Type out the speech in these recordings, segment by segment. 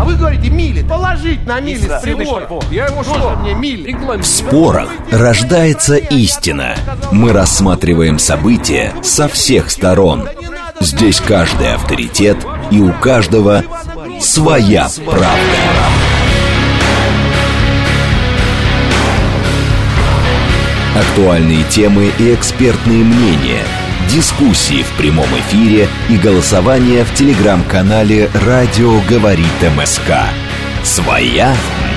Вы говорите мили. Положить на мили с прибора. Я ему что? Мне мили. В спорах рождается истина. Мы рассматриваем события со всех сторон. Здесь каждый авторитет, и у каждого своя правда. Актуальные темы и экспертные мнения, дискуссии в прямом эфире и голосование в телеграм-канале «Радио говорит МСК». «Своя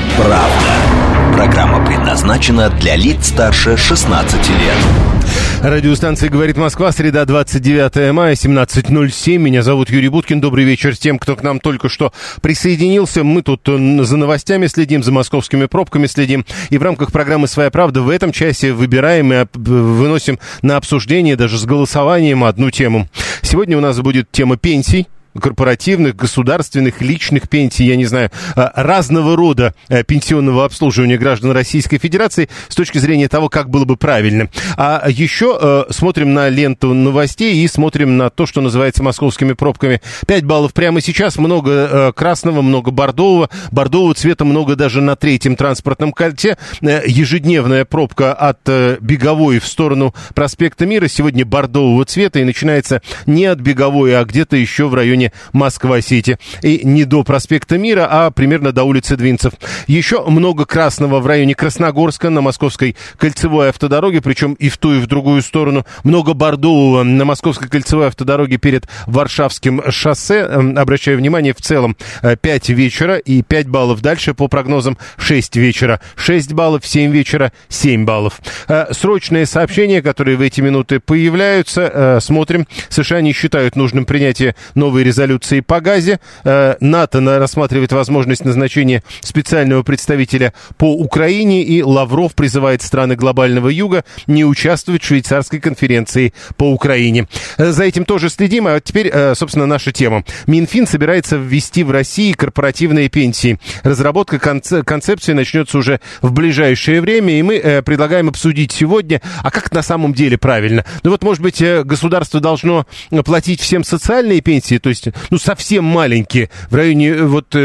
правда». Программа предназначена для лиц старше 16 лет. Радиостанция «Говорит Москва», среда, 29 мая, 17:07. Меня зовут Юрий Буткин. Добрый вечер тем, кто к нам только что присоединился. Мы тут за новостями следим, за московскими пробками следим. И в рамках программы «Своя правда» в этом часе выбираем и выносим на обсуждение, даже с голосованием, одну тему. Сегодня у нас будет тема пенсий. Корпоративных, государственных, личных пенсий, я не знаю, разного рода пенсионного обслуживания граждан Российской Федерации с точки зрения того, как было бы правильно. А еще смотрим на ленту новостей и смотрим на то, что называется московскими пробками. 5 баллов прямо сейчас, много красного, много бордового. Бордового цвета много даже на третьем транспортном кольце. Ежедневная пробка от Беговой в сторону проспекта Мира сегодня бордового цвета и начинается не от Беговой, а где-то еще в районе Москва-Сити. И не до проспекта Мира, а примерно до улицы Двинцев. Еще много красного в районе Красногорска на Московской кольцевой автодороге, причем и в ту, и в другую сторону. Много бордового на Московской кольцевой автодороге перед Варшавским шоссе. Обращаю внимание, в целом 5 вечера и 5 баллов дальше по прогнозам 6 вечера. 6 баллов, 7 вечера, 7 баллов. Срочные сообщения, которые в эти минуты появляются. Смотрим. США не считают нужным принятие новой резолюции по Газе. НАТО рассматривает возможность назначения специального представителя по Украине, и Лавров призывает страны глобального юга не участвовать в швейцарской конференции по Украине. За этим тоже следим, а теперь, собственно, наша тема. Минфин собирается ввести в России корпоративные пенсии. Разработка концепции начнется уже в ближайшее время, и мы предлагаем обсудить сегодня, а как на самом деле правильно. Ну вот, может быть, государство должно платить всем социальные пенсии, то есть, совсем маленькие, в районе,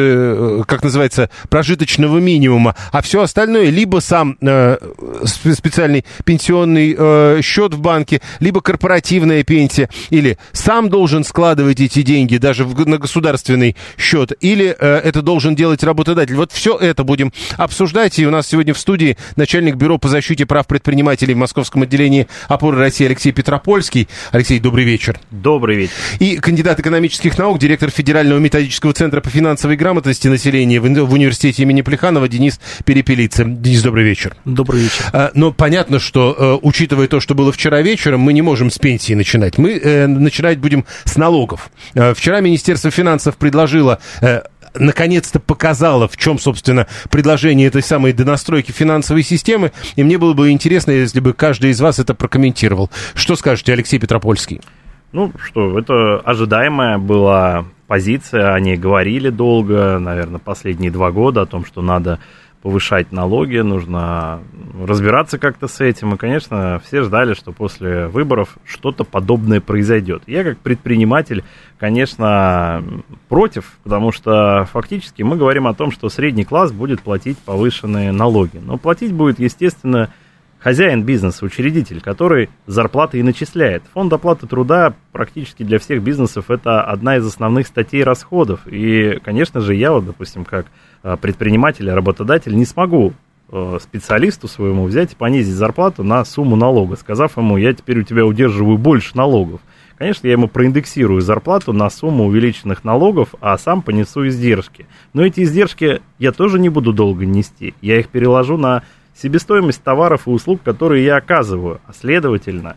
как называется, прожиточного минимума, а все остальное либо сам специальный пенсионный счет в банке, либо корпоративная пенсия, или сам должен складывать эти деньги даже на государственный счет, или это должен делать работодатель. Вот все это будем обсуждать, и у нас сегодня в студии начальник бюро по защите прав предпринимателей в Московском отделении «Опоры России» Алексей Петропольский. Алексей, добрый вечер. Добрый вечер. И кандидат экономических наук, директор Федерального методического центра по финансовой грамотности населения в университете имени Плеханова Денис Перепелицын. Денис, добрый вечер. Добрый вечер. Но понятно, что, учитывая то, что было вчера вечером, мы не можем с пенсии начинать. Мы начинать будем с налогов. Вчера Министерство финансов предложило... наконец-то показала, в чем, собственно, предложение этой самой донастройки финансовой системы. И мне было бы интересно, если бы каждый из вас это прокомментировал. Что скажете, Алексей Петропольский? Это ожидаемая была позиция. Они говорили долго, наверное, последние 2 года о том, что надо повышать налоги, нужно разбираться как-то с этим. И, конечно, все ждали, что после выборов что-то подобное произойдет. Я, как предприниматель, конечно, против, потому что фактически мы говорим о том, что средний класс будет платить повышенные налоги. Но платить будет, естественно, хозяин бизнеса, учредитель, который зарплаты и начисляет. Фонд оплаты труда практически для всех бизнесов это одна из основных статей расходов. И, конечно же, я, допустим, как предприниматель, работодатель, не смогу специалисту своему взять и понизить зарплату на сумму налога, сказав ему: я теперь у тебя удерживаю больше налогов. Конечно, я ему проиндексирую зарплату на сумму увеличенных налогов, а сам понесу издержки. Но эти издержки я тоже не буду долго нести. Я их переложу на себестоимость товаров и услуг, которые я оказываю. А следовательно,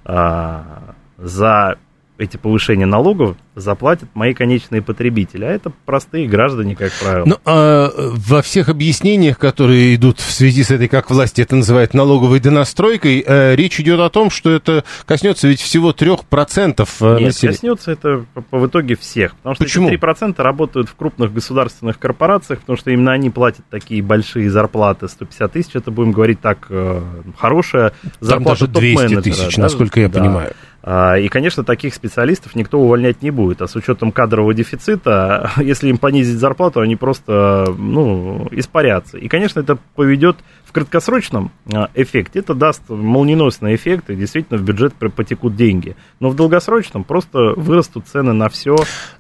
за эти повышения налогов заплатят мои конечные потребители, а это простые граждане, как правило. Ну, во всех объяснениях, которые идут в связи с этой, как власти это называют, налоговой донастройкой, речь идет о том, что это коснется ведь всего 3% населения. Нет, коснется это в итоге всех, потому что Почему? Эти 3% работают в крупных государственных корпорациях, потому что именно они платят такие большие зарплаты, 150 тысяч, это, будем говорить так, хорошая зарплата топ-менеджера. Там даже 200 тысяч, насколько я понимаю. И, конечно, таких специалистов никто увольнять не будет. будет. А с учетом кадрового дефицита, если им понизить зарплату, они просто, испарятся. И, конечно, это поведет в краткосрочном эффекте, это даст молниеносный эффект, и действительно в бюджет потекут деньги. Но в долгосрочном просто вырастут цены на все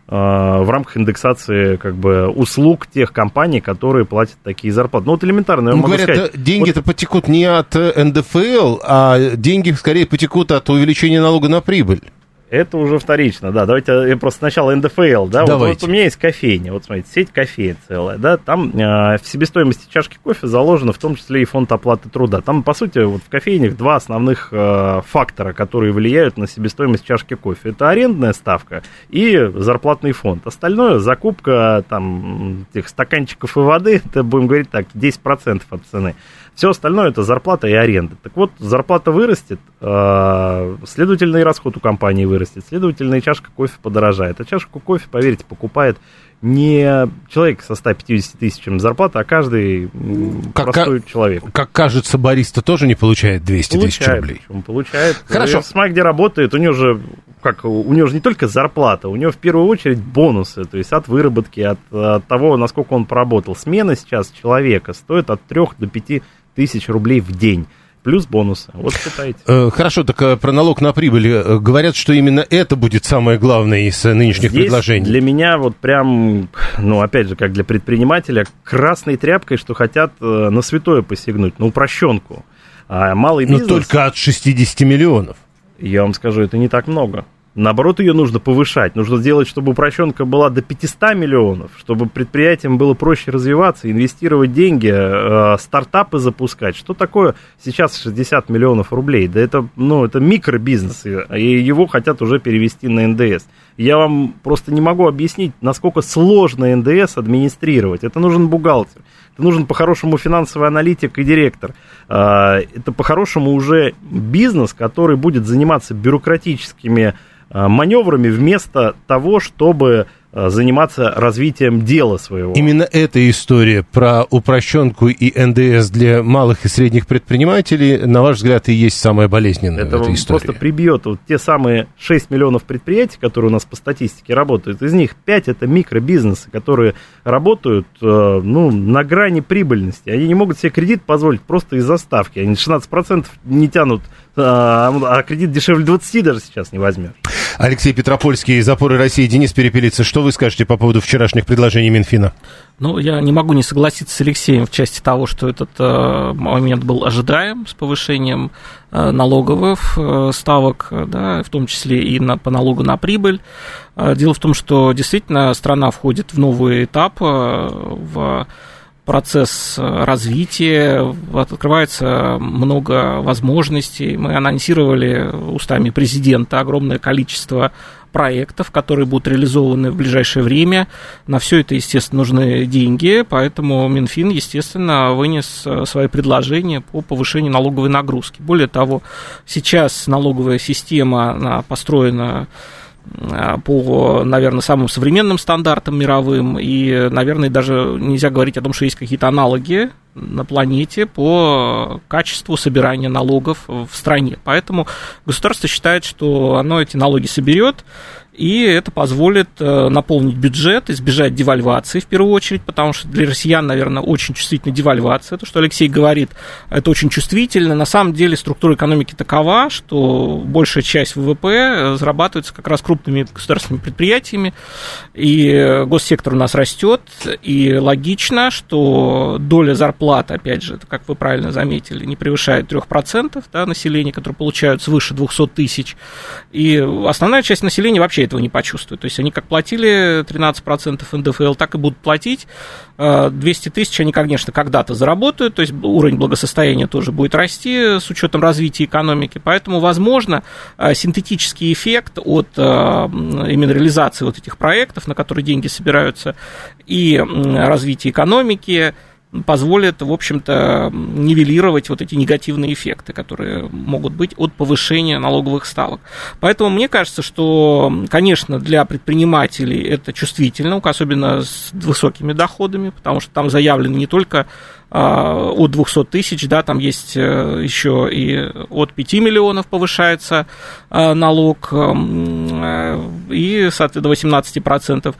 в рамках индексации услуг тех компаний, которые платят такие зарплаты. Ну, вот элементарно, я могу сказать... деньги-то потекут не от НДФЛ, а деньги скорее потекут от увеличения налога на прибыль. Это уже вторично, да. Давайте я просто сначала НДФЛ, да. Вот у меня есть кофейня, вот смотрите, сеть кофеин целая, да. Там в себестоимости чашки кофе заложено в том числе и фонд оплаты труда. Там, по сути, вот в кофейнях два основных фактора, которые влияют на себестоимость чашки кофе. Это арендная ставка и зарплатный фонд. Остальное, закупка там этих стаканчиков и воды, это, будем говорить так, 10% от цены. Все остальное это зарплата и аренда. Так вот, зарплата вырастет, следовательно, и расход у компании вырастет, следовательно, и чашка кофе подорожает. А чашку кофе, поверьте, покупает не человек со 150 тысячами зарплаты, а каждый простой человек. Как кажется, бариста тоже не получает 200 тысяч рублей. Получает. Хорошо. Смотри, где работает, у него же не только зарплата, у него в первую очередь бонусы, то есть от выработки, от того, насколько он поработал. Смена сейчас человека стоит от 3 до 5 тысяч рублей в день. Плюс бонусы. Вот считайте. Хорошо, так про налог на прибыль. Говорят, что именно это будет самое главное из нынешних предложений. Для меня вот прям, опять же, как для предпринимателя, красной тряпкой, что хотят на святое посягнуть, на упрощенку. А малый бизнес... Но только от 60 миллионов. Я вам скажу, это не так много. Наоборот, ее нужно повышать. Нужно сделать, чтобы упрощенка была до 500 миллионов, чтобы предприятиям было проще развиваться, инвестировать деньги, стартапы запускать. Что такое сейчас 60 миллионов рублей? Да это микробизнес, и его хотят уже перевести на НДС. Я вам просто не могу объяснить, насколько сложно НДС администрировать. Это нужен бухгалтер, это нужен по-хорошему финансовый аналитик и директор. Это по-хорошему уже бизнес, который будет заниматься бюрократическими маневрами вместо того, чтобы заниматься развитием дела своего. Именно эта история про упрощенку и НДС для малых и средних предпринимателей, на ваш взгляд, и есть самая болезненная в этой истории. Это просто прибьет вот те самые 6 миллионов предприятий, которые у нас по статистике работают. Из них 5 это микробизнесы, которые работают на грани прибыльности. Они не могут себе кредит позволить просто из-за ставки. Они 16% не тянут, а кредит дешевле 20 даже сейчас не возьмешь. Алексей Петропольский из «Опоры России», Денис Перепелица. Что вы скажете по поводу вчерашних предложений Минфина? Я не могу не согласиться с Алексеем в части того, что этот момент был ожидаем с повышением налоговых ставок, да, в том числе и по налогу на прибыль. Дело в том, что действительно страна входит в новый этап, в процесс развития, открывается много возможностей. Мы анонсировали устами президента огромное количество проектов, которые будут реализованы в ближайшее время. На все это, естественно, нужны деньги, поэтому Минфин, естественно, вынес свои предложения по повышению налоговой нагрузки. Более того, сейчас налоговая система построена по, наверное, самым современным стандартам мировым, и, наверное, даже нельзя говорить о том, что есть какие-то аналоги на планете по качеству собирания налогов в стране. Поэтому государство считает, что оно эти налоги соберет, и это позволит наполнить бюджет, избежать девальвации в первую очередь, потому что для россиян, наверное, очень чувствительна девальвация. То, что Алексей говорит, это очень чувствительно. На самом деле структура экономики такова, что большая часть ВВП зарабатывается как раз крупными государственными предприятиями, и госсектор у нас растет, и логично, что доля зарплат, опять же, как вы правильно заметили, не превышает 3% населения, которые получают свыше 200 тысяч, и основная часть населения вообще этого не почувствуют. То есть они как платили 13% НДФЛ, так и будут платить. 200 тысяч они, конечно, когда-то заработают, то есть уровень благосостояния тоже будет расти с учетом развития экономики. Поэтому, возможно, синтетический эффект от именно реализации вот этих проектов, на которые деньги собираются, и развития экономики, позволит, в общем-то, нивелировать вот эти негативные эффекты, которые могут быть от повышения налоговых ставок. Поэтому мне кажется, что, конечно, для предпринимателей это чувствительно, особенно с высокими доходами, потому что там заявлено не только от 200 тысяч, да, там есть еще и от 5 миллионов повышается налог, и, соответственно, до 18%.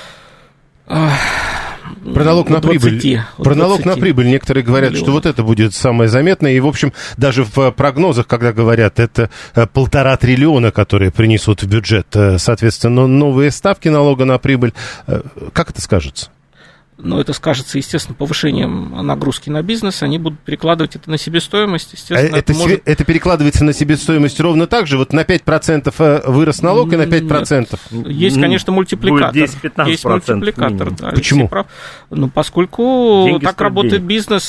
Про налог на прибыль. Про налог на прибыль некоторые говорят, миллионов. Что вот это будет самое заметное. И, в общем, даже в прогнозах, когда говорят, это 1,5 триллиона, которые принесут в бюджет, соответственно, новые ставки налога на прибыль. Как это скажется? Но это скажется, естественно, повышением нагрузки на бизнес, они будут перекладывать это на себестоимость. Естественно, это перекладывается на себестоимость ровно так же? Вот на 5% вырос налог и на 5%? Нет. Есть, конечно, мультипликатор. Будет 10-15%. Есть мультипликатор, да. Почему? Ну, поскольку деньги так работает денег. Бизнес,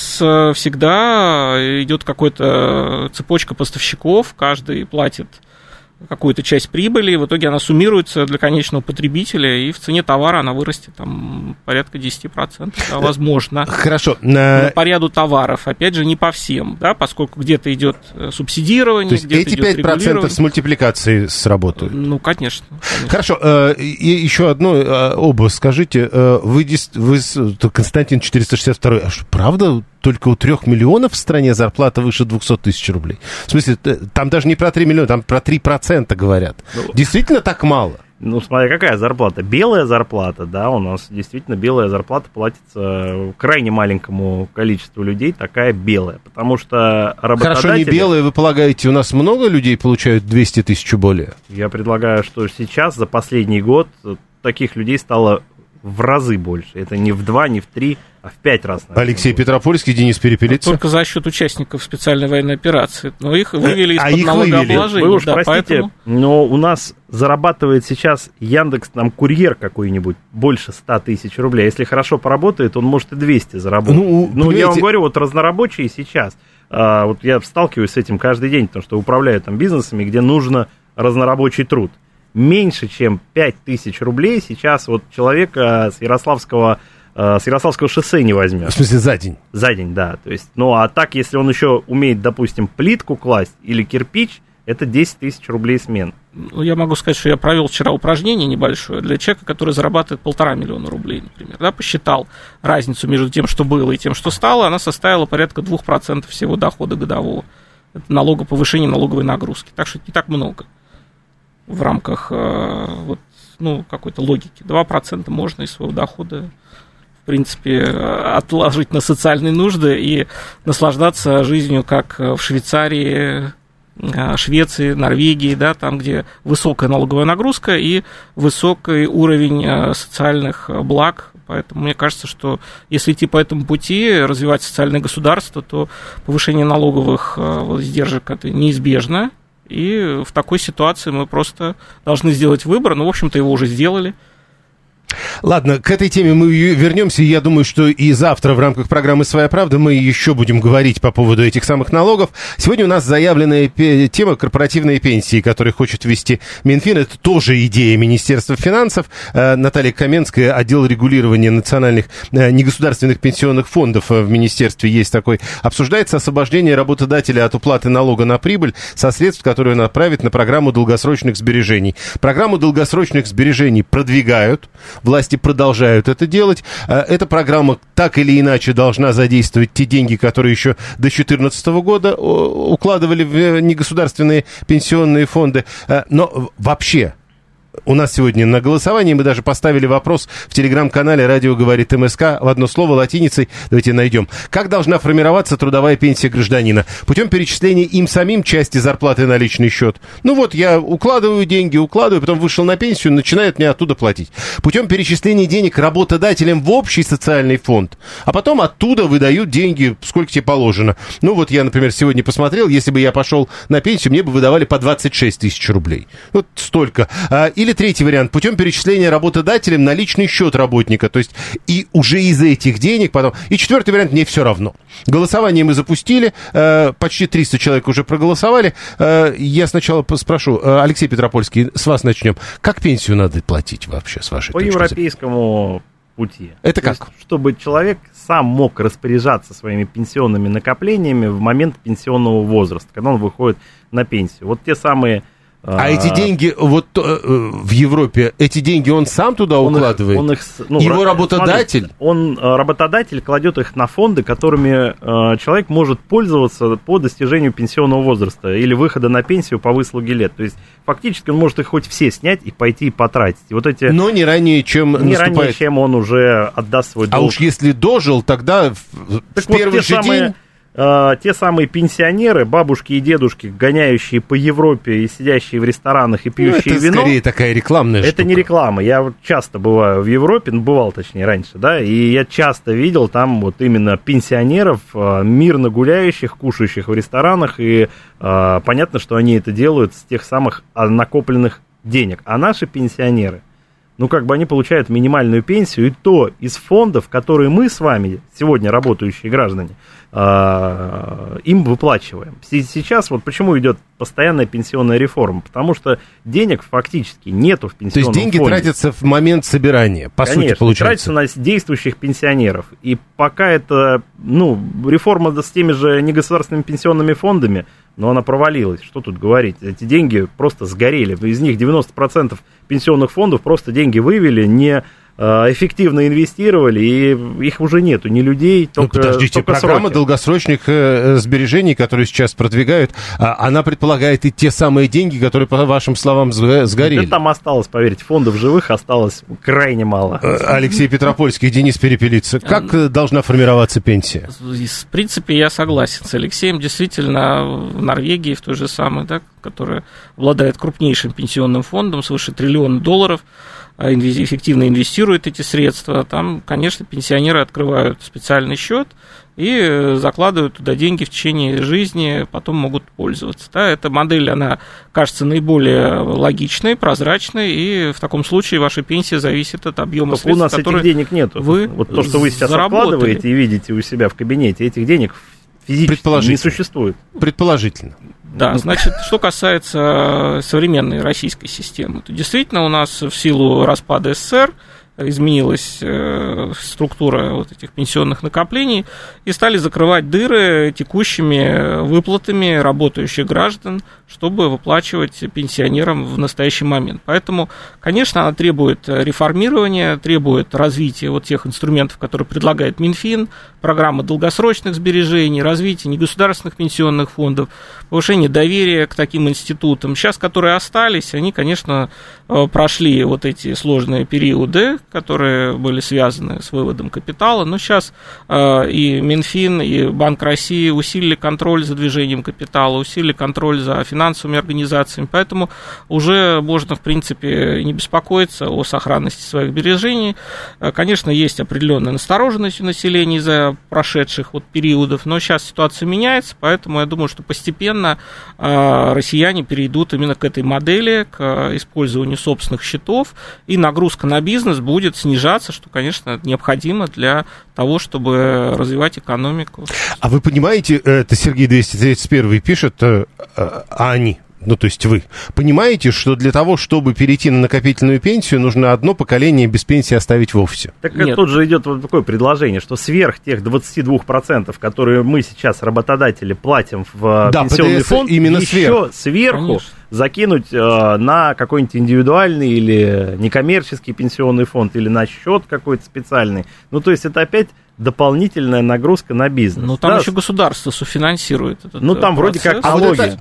всегда идет какая-то цепочка поставщиков, каждый платит какую-то часть прибыли, и в итоге она суммируется для конечного потребителя, и в цене товара она вырастет там порядка 10%, да, возможно. Хорошо. По ряду товаров, опять же, не по всем, да, поскольку где-то идет субсидирование, то есть где-то эти идет 5% с мультипликацией сработают? Ну, конечно. Хорошо. И еще одно, оба скажите, вы Константин 462, а что, правда, только у 3 миллионов в стране зарплата выше 200 тысяч рублей? В смысле, там даже не про 3 миллиона, там про 3% говорят. Действительно так мало? Ну, смотри, какая зарплата? Белая зарплата, да, у нас действительно белая зарплата платится крайне маленькому количеству людей, такая белая, потому что работодатели... Хорошо, не белая, вы полагаете, у нас много людей получают 200 тысяч и более? Я предлагаю, что сейчас, за последний год, таких людей стало в разы больше. Это не в 2, не в 3, а в 5 раз. Наверное, Алексей больше. Петропольский, Денис Перепелица. Только за счет участников специальной военной операции. Но их вывели из-под их налогообложения. Вы уж да, простите, поэтому... но у нас зарабатывает сейчас Яндекс, там, курьер какой-нибудь больше 100 тысяч рублей. Если хорошо поработает, он может и 200 заработать. Ну, я вам говорю, вот разнорабочие сейчас, вот я сталкиваюсь с этим каждый день, потому что управляю там бизнесами, где нужно разнорабочий труд. Меньше, чем 5 тысяч рублей сейчас вот человека с Ярославского шоссе не возьмет. В смысле, за день? За день, да. То есть, ну, а так, если он еще умеет, допустим, плитку класть или кирпич, это 10 тысяч рублей смен. Ну, я могу сказать, что я провел вчера упражнение небольшое для человека, который зарабатывает 1,5 миллиона рублей, например. Да, посчитал разницу между тем, что было, и тем, что стало. Она составила порядка 2% всего дохода годового. Это повышение налоговой нагрузки. Так что это не так много в рамках какой-то логики. 2% можно из своего дохода, в принципе, отложить на социальные нужды и наслаждаться жизнью, как в Швейцарии, Швеции, Норвегии, да, там, где высокая налоговая нагрузка и высокий уровень социальных благ. Поэтому мне кажется, что если идти по этому пути, развивать социальное государство, то повышение налоговых издержек это неизбежно. И в такой ситуации мы просто должны сделать выбор. Ну, в общем-то, его уже сделали. Ладно, к этой теме мы вернемся. Я думаю, что и завтра в рамках программы «Своя правда» мы еще будем говорить по поводу этих самых налогов. Сегодня у нас заявленная тема корпоративные пенсии, которые хочет ввести Минфин. Это тоже идея Министерства финансов. Наталья Каменская, отдел регулирования национальных негосударственных пенсионных фондов в Министерстве есть такой. Обсуждается освобождение работодателя от уплаты налога на прибыль со средств, которые он направит на программу долгосрочных сбережений. Программу долгосрочных сбережений продвигают. Власти продолжают это делать. Эта программа так или иначе должна задействовать те деньги, которые еще до 2014 года укладывали в негосударственные пенсионные фонды. Но вообще... У нас сегодня на голосовании мы даже поставили вопрос в телеграм-канале «Радио говорит МСК» в одно слово латиницей. Давайте найдем. Как должна формироваться трудовая пенсия гражданина? Путем перечисления им самим части зарплаты на личный счет. Ну вот, я укладываю деньги, потом вышел на пенсию, начинают мне оттуда платить. Путем перечисления денег работодателям в общий социальный фонд. А потом оттуда выдают деньги, сколько тебе положено. Ну вот я, например, сегодня посмотрел, если бы я пошел на пенсию, мне бы выдавали по 26 тысяч рублей. Вот столько. Или третий вариант, путем перечисления работодателям на личный счет работника, то есть и уже из этих денег потом. И четвертый вариант, мне все равно. Голосование мы запустили, почти 300 человек уже проголосовали. Я сначала спрошу, Алексей Петропольский, с вас начнем. Как пенсию надо платить вообще, с вашей точки зрения? По европейскому пути. Это то как? Есть, чтобы человек сам мог распоряжаться своими пенсионными накоплениями в момент пенсионного возраста, когда он выходит на пенсию. Вот те самые... А эти деньги вот в Европе, эти деньги он сам туда укладывает? Его работодатель? Работодатель кладет их на фонды, которыми человек может пользоваться по достижению пенсионного возраста или выхода на пенсию по выслуге лет. То есть фактически он может их хоть все снять и пойти и потратить. И вот эти... Но не ранее, чем ранее, чем он уже отдаст свой долг. А уж если дожил, тогда в первый же день... Те самые пенсионеры, бабушки и дедушки, гоняющие по Европе и сидящие в ресторанах и пьющие вино. Это скорее такая рекламная штука. Это не реклама. Я вот часто бываю в Европе, бывал точнее раньше, да, и я часто видел там вот именно пенсионеров, мирно гуляющих, кушающих в ресторанах, и понятно, что они это делают с тех самых накопленных денег. А наши пенсионеры, они получают минимальную пенсию, и то из фондов, которые мы с вами, сегодня работающие граждане, им выплачиваем. Сейчас вот почему идет постоянная пенсионная реформа, потому что денег фактически нету в пенсионном фонде. То есть деньги тратятся в момент собирания, по сути, получается. Тратятся на действующих пенсионеров. И пока это, реформа с теми же негосударственными пенсионными фондами, но она провалилась. Что тут говорить? Эти деньги просто сгорели. Из них 90% пенсионных фондов просто деньги вывели, не эффективно инвестировали, и их уже нету, ни людей, только подождите, только программа сроки. долгосрочных сбережений, которую сейчас продвигают, она предполагает и те самые деньги, которые, по вашим словам, сгорели. Да там осталось, поверьте, фондов живых осталось крайне мало. Алексей Петропольский, Денис Перепелица. Как должна формироваться пенсия? В принципе, я согласен с Алексеем. Действительно, в Норвегии, в той же самой, да, которая обладает крупнейшим пенсионным фондом, свыше $1 триллиона, эффективно инвестируют эти средства, там, конечно, пенсионеры открывают специальный счет и закладывают туда деньги в течение жизни, потом могут пользоваться. Да, эта модель, она кажется наиболее логичной, прозрачной, и в таком случае ваша пенсия зависит от объема средств, у нас этих денег нет. Вот то, что вы сейчас откладываете и видите у себя в кабинете, этих денег физически не существует. Предположительно. Да, значит, что касается современной российской системы, то действительно у нас в силу распада СССР изменилась структура вот этих пенсионных накоплений, и стали закрывать дыры текущими выплатами работающих граждан, чтобы выплачивать пенсионерам в настоящий момент. Поэтому, конечно, она требует реформирования, требует развития вот тех инструментов, которые предлагает Минфин, программы долгосрочных сбережений, развития негосударственных пенсионных фондов, повышение доверия к таким институтам. Сейчас, которые остались, они, конечно, прошли вот эти сложные периоды, которые были связаны с выводом капитала, но сейчас и Минфин, и Банк России усилили контроль за движением капитала, усилили контроль за финансовыми организациями, поэтому уже можно, в принципе, не беспокоиться о сохранности своих сбережений. Конечно, есть определенная настороженность у населения из-за прошедших вот периодов, но сейчас ситуация меняется, поэтому я думаю, что постепенно россияне перейдут именно к этой модели, к использованию собственных счетов, и нагрузка на бизнес будет снижаться, что, конечно, необходимо для того, чтобы развивать экономику. А вы понимаете, это Сергей 231 пишет, они, то есть вы, понимаете, что для того, чтобы перейти на накопительную пенсию, нужно одно поколение без пенсии оставить вовсе? Так тут же идет вот такое предложение, что сверх тех 22%, которые мы сейчас, работодатели, платим в пенсионный фонд, именно еще сверху конечно. Закинуть на какой-нибудь индивидуальный или некоммерческий пенсионный фонд, или на счет какой-то специальный. То есть это опять дополнительная нагрузка на бизнес. Там еще государство софинансирует этот там вроде как налоги.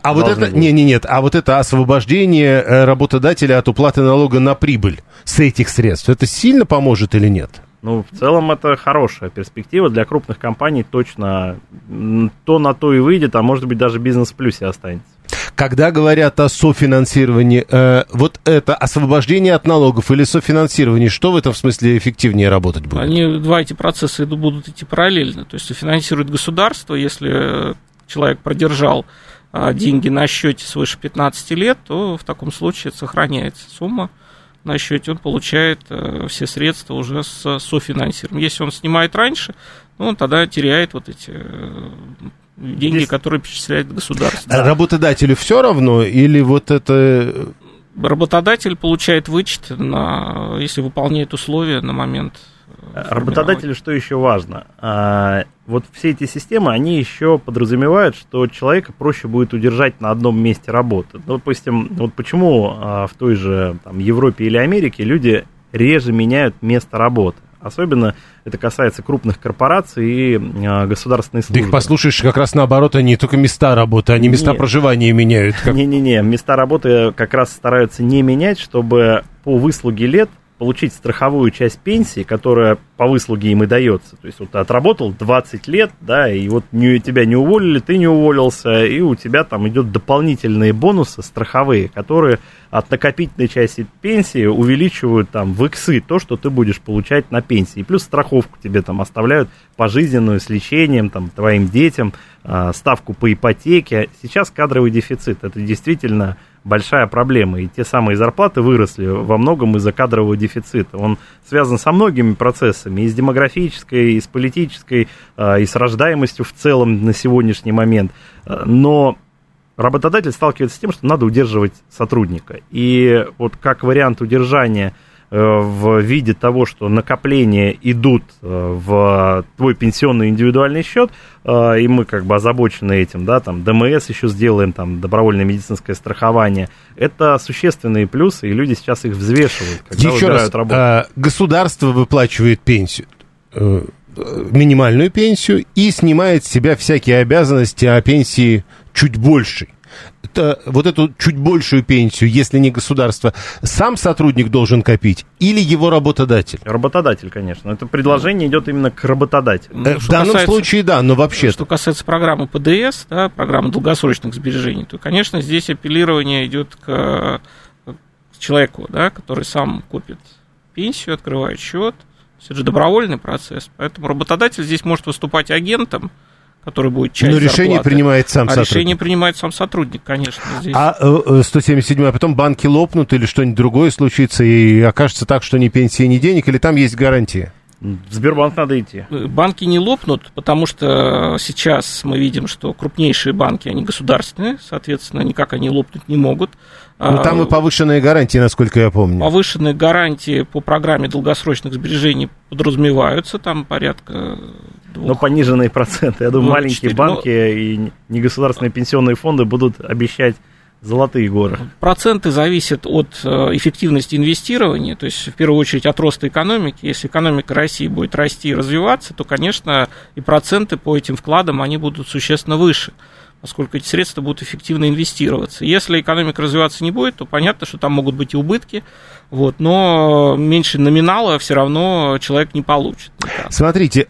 А вот это освобождение работодателя от уплаты налога на прибыль с этих средств, это сильно поможет или нет? В целом это хорошая перспектива для крупных компаний, точно то на то и выйдет, а может быть даже бизнес в плюсе останется. Когда говорят о софинансировании, вот это освобождение от налогов или софинансирование, что в этом смысле эффективнее работать будет? Два эти процесса будут идти параллельно. То есть софинансирует государство, если человек продержал деньги на счете свыше 15 лет, то в таком случае сохраняется сумма на счете, он получает все средства уже с софинансированием. Если он снимает раньше, он тогда теряет вот эти деньги, которые перечисляет государство. А работодателю все равно или вот это... Работодатель получает вычет, если выполняет условия на момент Работодателю что еще важно? Вот все эти системы, они еще подразумевают, что человека проще будет удержать на одном месте работы. Ну, допустим, вот почему в той же там, Европе или Америке люди реже меняют место работы. Особенно это касается крупных корпораций и государственной службы. Да их послушаешь, как раз наоборот, они только места работы, они места проживания меняют. Не-не-не, места работы как раз стараются не менять, чтобы по выслуге лет получить страховую часть пенсии, которая по выслуге им и дается. То есть вот ты отработал 20 лет, да, и вот тебя не уволили, ты не уволился, и у тебя там идет дополнительные бонусы страховые, которые от накопительной части пенсии увеличивают там в иксы то, что ты будешь получать на пенсии. И плюс страховку тебе там оставляют пожизненную с лечением там, твоим детям, ставку по ипотеке. Сейчас кадровый дефицит. Это действительно большая проблема. И те самые зарплаты выросли во многом из-за кадрового дефицита. Он связан со многими процессами, и с демографической, и с политической, и с рождаемостью в целом на сегодняшний момент. Но работодатель сталкивается с тем, что надо удерживать сотрудника. И вот как вариант удержания в виде того, что накопления идут в твой пенсионный индивидуальный счет, и мы как бы озабочены этим, да, там ДМС еще сделаем, там добровольное медицинское страхование, это существенные плюсы, и люди сейчас их взвешивают, когда еще выбирают работу. Государство выплачивает пенсию, минимальную пенсию, и снимает с себя всякие обязанности о пенсии чуть большей. Вот эту чуть большую пенсию, если не государство, сам сотрудник должен копить или его работодатель? Работодатель, конечно. Это предложение идет именно к работодателю. В данном случае, да, но вообще... Что касается программы ПДС, да, программы долгосрочных сбережений, то, конечно, здесь апеллирование идет к человеку, да, который сам копит пенсию, открывает счет. Это же добровольный процесс. Поэтому работодатель здесь может выступать агентом, который будет часть зарплаты. Но решение принимает сам сотрудник. Решение принимает сам сотрудник, конечно. Здесь. 177, а потом банки лопнут или что-нибудь другое случится, и окажется так, что ни пенсии, ни денег, или там есть гарантии? В Сбербанк надо идти. Банки не лопнут, потому что сейчас мы видим, что крупнейшие банки, они государственные, соответственно, никак они лопнуть не могут. Ну, там и повышенные гарантии, насколько я помню. Повышенные гарантии по программе долгосрочных сбережений подразумеваются, там порядка... Но пониженные проценты. Я думаю, маленькие банки и негосударственные пенсионные фонды будут обещать золотые горы. Проценты зависят от эффективности инвестирования, то есть в первую очередь от роста экономики. Если экономика России будет расти и развиваться, то, конечно, и проценты по этим вкладам, они будут существенно выше, поскольку эти средства будут эффективно инвестироваться. Если экономика развиваться не будет, то понятно, что там могут быть и убытки, вот, но меньше номинала все равно человек не получит. Смотрите,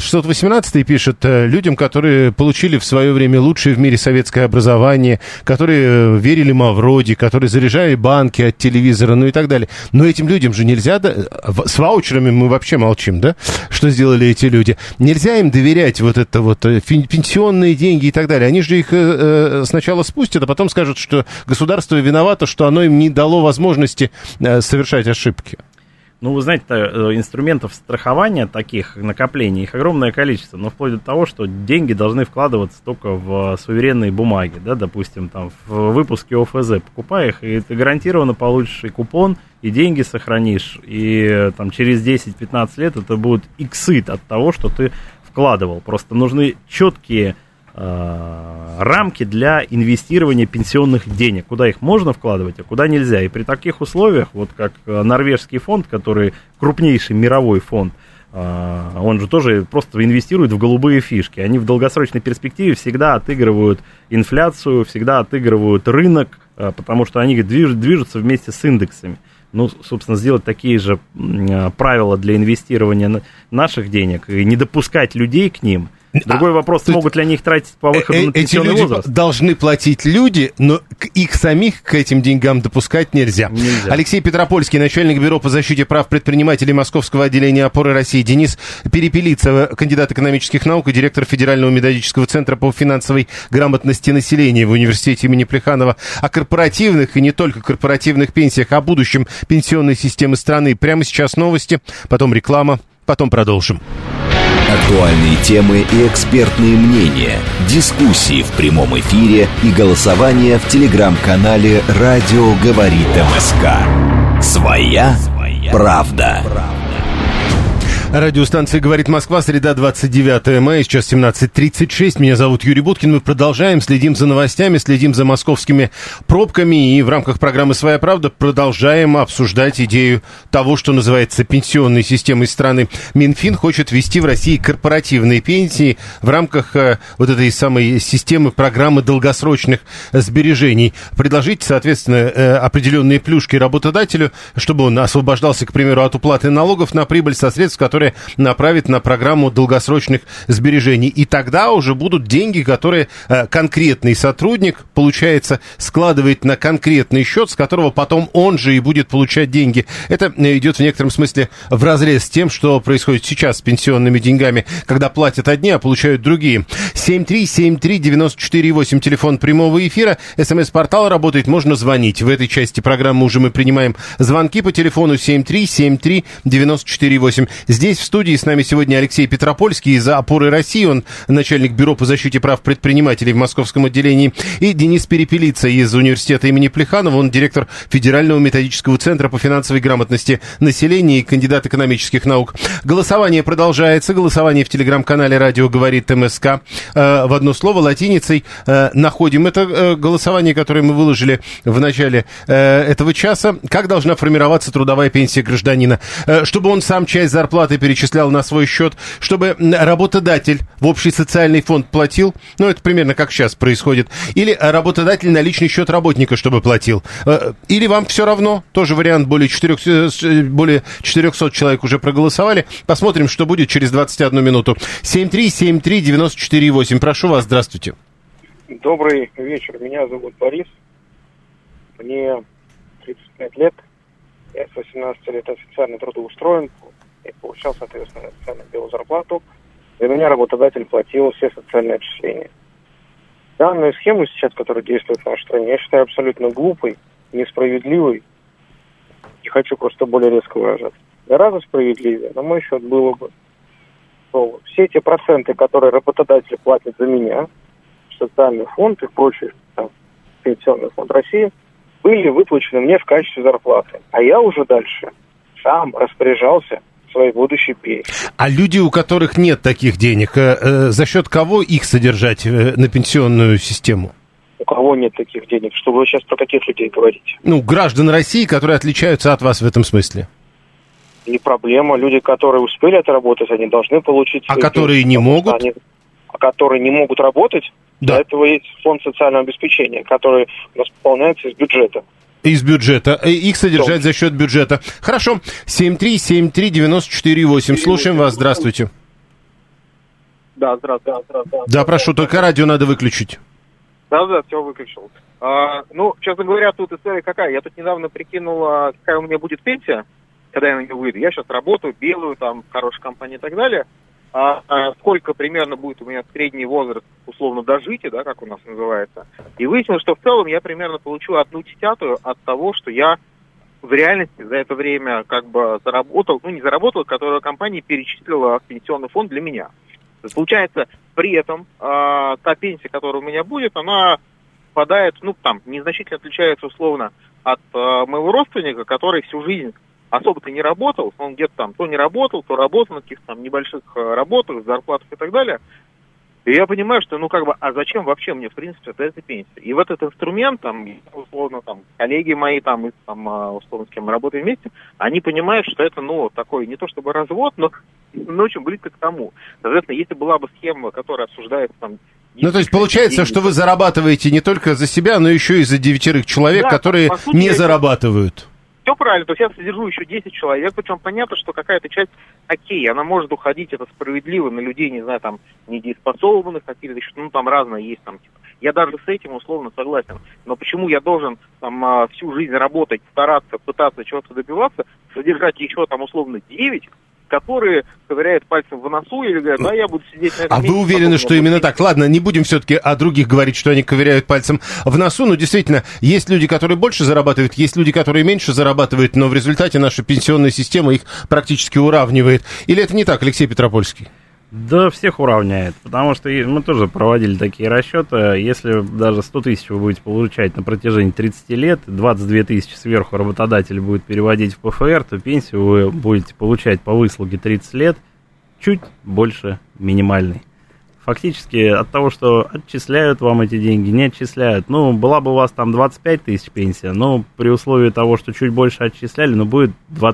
618-й пишет людям, которые получили в свое время лучшее в мире советское образование, которые верили Мавроди, которые заряжали банки от телевизора, ну и так далее. Но этим людям же нельзя... С ваучерами мы вообще молчим, да? Что сделали эти люди? Нельзя им доверять вот это вот пенсионные деньги и так далее. Они же их сначала спустят, а потом скажут, что государство виновато, что оно им не дало возможности совершать ошибки. Ну, вы знаете, инструментов страхования таких накоплений, их огромное количество, но вплоть до того, что деньги должны вкладываться только в суверенные бумаги, да, допустим, там, в выпуске ОФЗ, покупая их, и ты гарантированно получишь и купон, и деньги сохранишь, и там через 10-15 лет это будут иксы от того, что ты вкладывал. Просто нужны четкие рамки для инвестирования пенсионных денег, куда их можно вкладывать, а куда нельзя. И при таких условиях, вот как норвежский фонд, который крупнейший мировой фонд, он же тоже просто инвестирует в голубые фишки. Они в долгосрочной перспективе всегда отыгрывают инфляцию, всегда отыгрывают рынок, потому что они движутся вместе с индексами. Ну, собственно, сделать такие же правила для инвестирования наших денег и не допускать людей к ним. Другой вопрос, смогут ли они их тратить по выходу на пенсионный возраст? Эти люди должны платить люди, но их самих к этим деньгам допускать нельзя. Алексей Петропольский, начальник бюро по защите прав предпринимателей Московского отделения «Опоры России». Денис Перепелица, кандидат экономических наук и директор Федерального методического центра по финансовой грамотности населения в университете имени Плеханова. О корпоративных и не только корпоративных пенсиях, о будущем пенсионной системы страны. Прямо сейчас новости, потом реклама, потом продолжим. Актуальные темы и экспертные мнения, дискуссии в прямом эфире и голосование в телеграм-канале «Радио говорит МСК». Своя правда. Радиостанция «Говорит Москва», среда, 29 мая, сейчас 17:36. Меня зовут Юрий Буткин. Мы продолжаем, следим за новостями, следим за московскими пробками. И в рамках программы «Своя правда» продолжаем обсуждать идею того, что называется пенсионной системой страны. Минфин хочет ввести в России корпоративные пенсии в рамках вот этой самой системы программы долгосрочных сбережений. Предложить, соответственно, определенные плюшки работодателю, чтобы он освобождался, к примеру, от уплаты налогов на прибыль со средств, которые направит на программу долгосрочных сбережений. И тогда уже будут деньги, которые конкретный сотрудник, получается, складывает на конкретный счет, с которого потом он же и будет получать деньги. Это идет в некотором смысле вразрез с тем, что происходит сейчас с пенсионными деньгами, когда платят одни, а получают другие. 7373948, телефон прямого эфира. СМС-портал работает, можно звонить. В этой части программы уже мы принимаем звонки по телефону 7373948. Здесь в студии с нами сегодня Алексей Петропольский из «Опоры России», он начальник бюро по защите прав предпринимателей в московском отделении, и Денис Перепелица из университета имени Плеханова, он директор Федерального методического центра по финансовой грамотности населения и кандидат экономических наук. Голосование продолжается, голосование в телеграм-канале «Радио говорит МСК». В одно слово, латиницей. Находим это голосование, которое мы выложили в начале этого часа. Как должна формироваться трудовая пенсия гражданина? Чтобы он сам часть зарплаты перечислял на свой счет, чтобы работодатель в общий социальный фонд платил, ну, это примерно как сейчас происходит, или работодатель на личный счет работника, чтобы платил. Или вам все равно, тоже вариант, более 400 человек уже проголосовали. Посмотрим, что будет через 21 минуту. 7373948. Прошу вас, здравствуйте. Добрый вечер, меня зовут Борис, мне 35 лет, я с 18 лет официально трудоустроен, я получал, соответственно, официально белую зарплату, для меня работодатель платил все социальные отчисления. Данную схему сейчас, которая действует в нашей стране, я считаю абсолютно глупой, несправедливой, и хочу просто более резко выражаться. Гораздо справедливее, на мой счет, было бы, что все те проценты, которые работодатель платит за меня, социальный фонд и прочий, там, пенсионный фонд России, были выплачены мне в качестве зарплаты. А я уже дальше сам распоряжался своей будущей пенсией. А люди, у которых нет таких денег, за счет кого их содержать на пенсионную систему? У кого нет таких денег? Что вы сейчас про каких людей говорите? Ну, граждан России, которые отличаются от вас в этом смысле. Не проблема. Люди, которые успели отработать, они должны получить... А которые не могут? А которые не могут работать? Да. Для этого есть фонд социального обеспечения, который у нас пополняется из бюджета. Из бюджета. Их содержать за счет бюджета. Хорошо. 7373948. Слушаем вас. Здравствуйте. Да, здравствуйте. Да, прошу, только радио надо выключить. Да, все выключил. Ну, честно говоря, тут история какая. Я тут недавно прикинул, какая у меня будет пенсия, когда я на нее выйду. Я сейчас работаю, белую, там, в хорошей компании и так далее. Сколько примерно будет у меня средний возраст, условно, дожития, да, как у нас называется. И выяснилось, что в целом я примерно получу 1/10 от того, что я в реальности за это время как бы заработал, ну, не заработал, которую компания перечислила в пенсионный фонд для меня. То есть, получается, при этом та пенсия, которая у меня будет, она попадает, ну, там, незначительно отличается, условно, от моего родственника, который всю жизнь особо-то не работал, он где-то там то не работал, то работал на каких-то там небольших работах, зарплатах и так далее. И я понимаю, что, ну, как бы, а зачем вообще мне, в принципе, эта пенсия? И вот этот инструмент, там, условно, там, коллеги мои, там, условно, с кем мы работаем вместе, они понимают, что это, ну, такой, не то чтобы развод, но очень близко к тому. Соответственно, если была бы схема, которая обсуждается, там, ну, то есть, получается, что вы зарабатываете не только за себя, но еще и за 9 человек, да, которые не зарабатывают. Все правильно, то есть я содержу еще 10 человек, причем понятно, что какая-то часть, окей, она может уходить, это справедливо, на людей, не знаю, там, недееспособных, какие-то еще, ну, там, разные есть, там, типа. Я даже с этим условно согласен. Но почему я должен, там, всю жизнь работать, стараться, пытаться чего-то добиваться, содержать еще, там, условно, 9, которые ковыряют пальцем в носу или говорят, да, я буду сидеть на этом месте. А вы уверены, что именно так? Ладно, не будем все-таки о других говорить, что они ковыряют пальцем в носу, но действительно, есть люди, которые больше зарабатывают, есть люди, которые меньше зарабатывают, но в результате наша пенсионная система их практически уравнивает. Или это не так, Алексей Петропольский? Да, всех уравняет, потому что мы тоже проводили такие расчеты. Если даже 100 тысяч вы будете получать на протяжении 30 лет, 22 тысячи сверху работодатель будет переводить в ПФР, то пенсию вы будете получать по выслуге 30 лет чуть больше минимальной. Фактически от того, что отчисляют вам эти деньги, не отчисляют. Ну, была бы у вас там 25 тысяч пенсия, но при условии того, что чуть больше отчисляли, ну, будет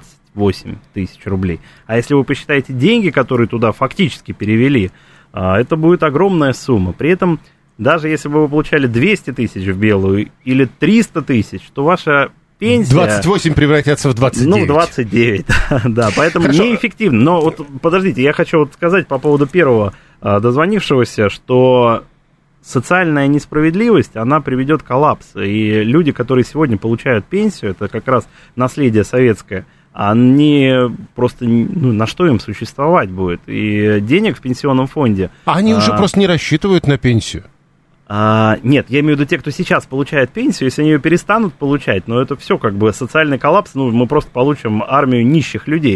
28 тысяч рублей. А если вы посчитаете деньги, которые туда фактически перевели, это будет огромная сумма. При этом, даже если бы вы получали 200 тысяч в белую или 300 тысяч, то ваша пенсия... 28 превратятся в 29. Ну, 29, да, поэтому Хорошо. неэффективно. Но вот, подождите, я хочу вот сказать по поводу первого дозвонившегося, что социальная несправедливость, она приведет к коллапсу. И люди, которые сегодня получают пенсию, это как раз наследие советское, они просто, ну, на что им существовать будет? И денег в пенсионном фонде... А они уже просто не рассчитывают на пенсию. Нет, я имею в виду те, кто сейчас получает пенсию, если они ее перестанут получать, но это все как бы социальный коллапс, ну, мы просто получим армию нищих людей.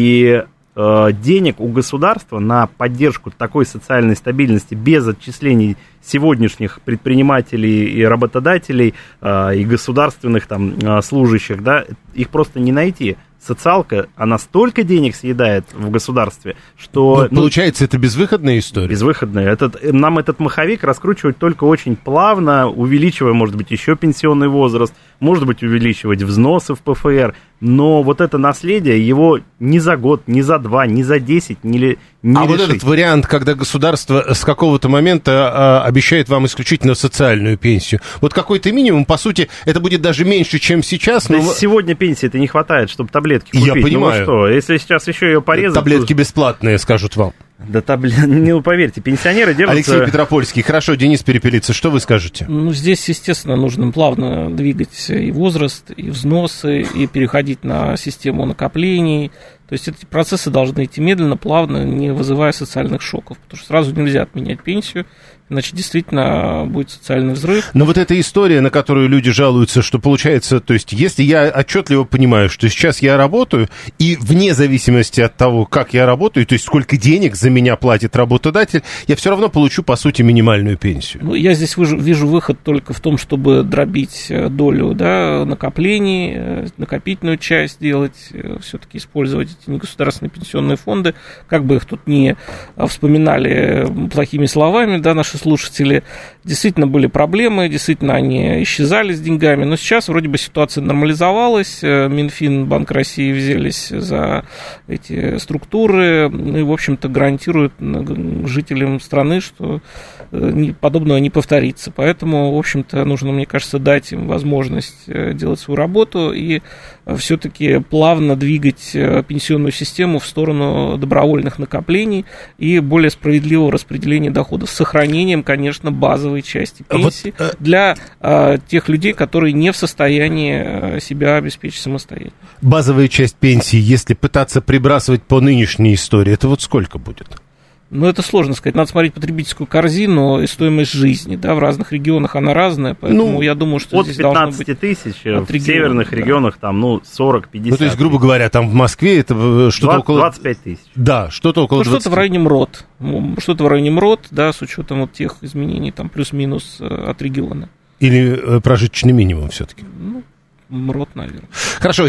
И денег у государства на поддержку такой социальной стабильности без отчислений сегодняшних предпринимателей и работодателей и государственных там служащих, да, их просто не найти. Социалка, она столько денег съедает в государстве, что... Получается, это безвыходная история? Безвыходная. Нам этот маховик раскручивать только очень плавно, увеличивая, может быть, еще пенсионный возраст, может быть, увеличивать взносы в ПФР, но вот это наследие, его ни за год, ни за 2, ни за 10 не решить. Вот этот вариант, когда государство с какого-то момента обещает вам исключительно социальную пенсию, вот какой-то минимум, по сути, это будет даже меньше, чем сейчас. Но... Сегодня пенсии-то не хватает, чтобы таблетки купить. Я понимаю. Ну что, если сейчас еще ее порезать... Таблетки бесплатные, скажут вам. Да, ну, поверьте, пенсионеры держатся... Алексей Петропольский. Хорошо, Денис Перепелица, что вы скажете? Ну, здесь, естественно, нужно плавно двигать и возраст, и взносы, и переходить на систему накоплений. То есть эти процессы должны идти медленно, плавно, не вызывая социальных шоков. Потому что сразу нельзя отменять пенсию, иначе действительно будет социальный взрыв. Но вот эта история, на которую люди жалуются, что получается, то есть если я отчетливо понимаю, что сейчас я работаю, и вне зависимости от того, как я работаю, то есть сколько денег за меня платит работодатель, я все равно получу, по сути, минимальную пенсию. Ну, я здесь вижу выход только в том, чтобы дробить долю, да, накоплений, накопительную часть делать, все-таки использовать эти негосударственные пенсионные фонды, как бы их тут не вспоминали плохими словами, да, наши слушатели. Действительно были проблемы, действительно они исчезали с деньгами, но сейчас вроде бы ситуация нормализовалась, Минфин, Банк России взялись за эти структуры, и, в общем-то, гарантируют жителям страны, что подобного не повторится. Поэтому, в общем-то, нужно, мне кажется, дать им возможность делать свою работу и все-таки плавно двигать пенсионную систему в сторону добровольных накоплений и более справедливого распределения доходов с сохранением, конечно, базовой части пенсии для тех людей, которые не в состоянии себя обеспечить самостоятельно. Базовая часть пенсии, если пытаться прибрасывать по нынешней истории, это вот сколько будет? Ну, это сложно сказать. Надо смотреть потребительскую корзину и стоимость жизни. Да, в разных регионах она разная, поэтому я думаю, что здесь должно быть... От 15 тысяч, в северных регионах там, 40-50. Ну, то есть, грубо говоря, там в Москве это что-то около... 25 тысяч. Да, что-то около 20. Что-то в районе МРОТ. Что-то в районе МРОТ, да, с учетом вот тех изменений, там, плюс-минус от региона. Или прожиточный минимум все-таки? Ну, МРОТ, наверное. Хорошо,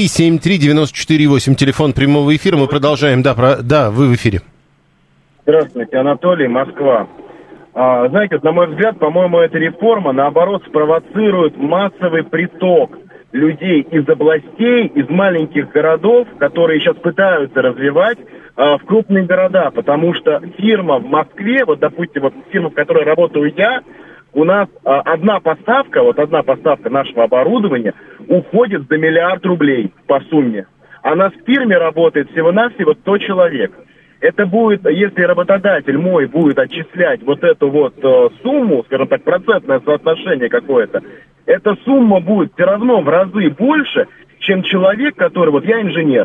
7373948, телефон прямого эфира, мы продолжаем. Да, вы в эфире. Здравствуйте, Анатолий, Москва. Знаете, вот, на мой взгляд, по-моему, эта реформа, наоборот, спровоцирует массовый приток людей из областей, из маленьких городов, которые сейчас пытаются развивать в крупные города, потому что фирма в Москве, вот, допустим, вот фирма, в которой работаю я, у нас одна поставка нашего оборудования уходит за 1 миллиард рублей по сумме. А на фирме работает всего-навсего 100 человек. Это будет, если работодатель мой будет отчислять вот эту вот сумму, скажем так, процентное соотношение какое-то, эта сумма будет все равно в разы больше, чем человек, который, вот я инженер,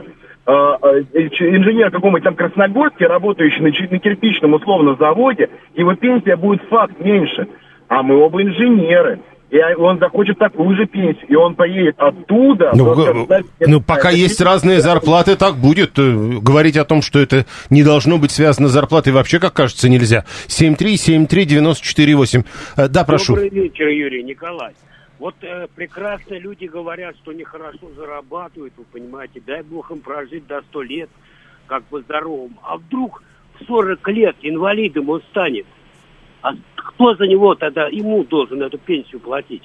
инженер каком-нибудь там Красногорске, работающий на кирпичном условно заводе, его пенсия будет факт меньше. А мы оба инженеры. и он захочет такую же пенсию, и он поедет оттуда. Пока есть разные зарплаты, так будет. Говорить о том, что это не должно быть связано с зарплатой, вообще, как кажется, нельзя. 7373948. Да, прошу. Добрый вечер, Юрий Николаевич. Вот прекрасно люди говорят, что нехорошо зарабатывают, вы понимаете, дай бог им прожить до 100 лет, как бы здоровым. А вдруг в 40 лет инвалидом он станет? А кто за него тогда, ему должен эту пенсию платить?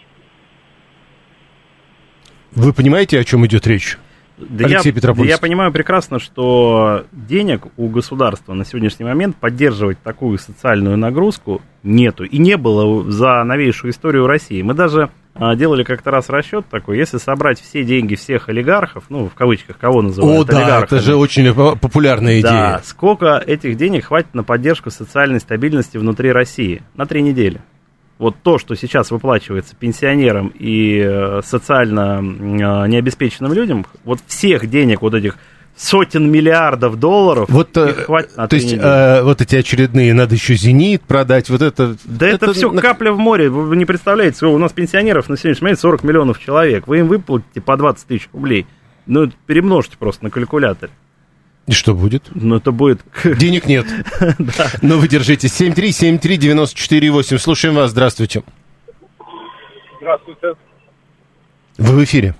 Вы понимаете, о чем идет речь? Алексей Петропольский. Я понимаю прекрасно, что денег у государства на сегодняшний момент поддерживать такую социальную нагрузку нету. И не было за новейшую историю России. Мы даже делали как-то раз расчет такой, если собрать все деньги всех олигархов, ну, в кавычках, кого называют олигархами. Это же очень популярная идея. Да, сколько этих денег хватит на поддержку социальной стабильности внутри России? На 3 недели. Вот то, что сейчас выплачивается пенсионерам и социально необеспеченным людям, вот всех денег, вот этих сотен миллиардов долларов, их хватит на 3 недели. Вот эти очередные, надо еще «Зенит» продать, вот это... Да это все капля в море, вы не представляете, у нас пенсионеров на сегодняшний момент 40 миллионов человек, вы им выплатите по 20 тысяч рублей, ну, перемножьте просто на калькуляторе. И что будет? Ну, это будет... Денег нет. Но вы держитесь. 7373948. Слушаем вас. Здравствуйте. Здравствуйте. Вы в эфире.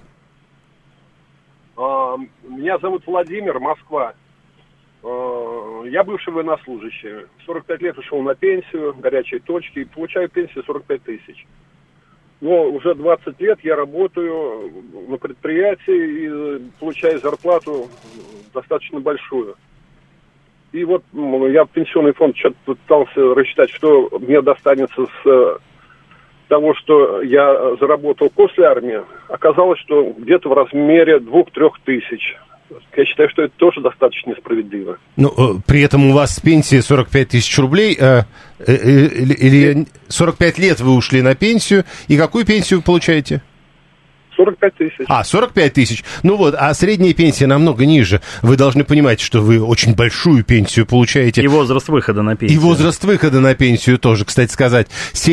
Меня зовут Владимир, Москва. Я бывший военнослужащий. 45 лет ушел на пенсию, горячие точки, и получаю пенсию 45 тысяч. Но уже 20 лет я работаю на предприятии и получаю зарплату достаточно большую. И вот я в пенсионный фонд что-то пытался рассчитать, что мне достанется с того, что я заработал после армии. Оказалось, что где-то в размере 2-3 тысяч. Я считаю, что это тоже достаточно несправедливо. Ну, при этом у вас пенсия 45 тысяч рублей, или 45 лет вы ушли на пенсию, и какую пенсию вы получаете? 45 тысяч. 45 тысяч. Ну вот, а средняя пенсия намного ниже. Вы должны понимать, что вы очень большую пенсию получаете. И возраст выхода на пенсию. И возраст выхода на пенсию тоже, кстати сказать.